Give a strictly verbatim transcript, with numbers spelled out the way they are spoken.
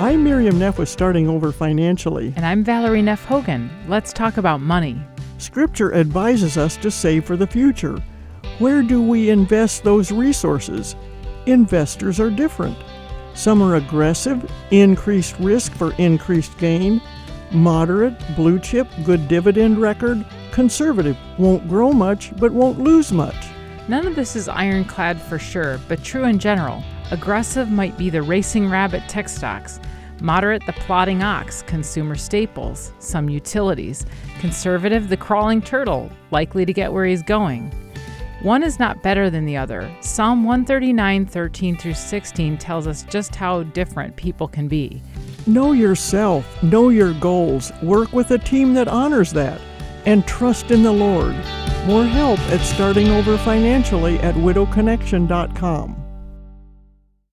I'm Miriam Neff with Starting Over Financially. And I'm Valerie Neff Hogan. Let's talk about money. Scripture advises us to save for the future. Where do we invest those resources? Investors are different. Some are aggressive, increased risk for increased gain. Moderate, blue chip, good dividend record. Conservative, won't grow much but won't lose much. None of this is ironclad for sure, but true in general. Aggressive might be the racing rabbit tech stocks. Moderate, the plodding ox, consumer staples, some utilities. Conservative, the crawling turtle, likely to get where he's going. One is not better than the other. Psalm one thirty-nine, thirteen through sixteen tells us just how different people can be. Know yourself, know your goals, work with a team that honors that, and trust in the Lord. More help at Starting Over Financially at widow connection dot com.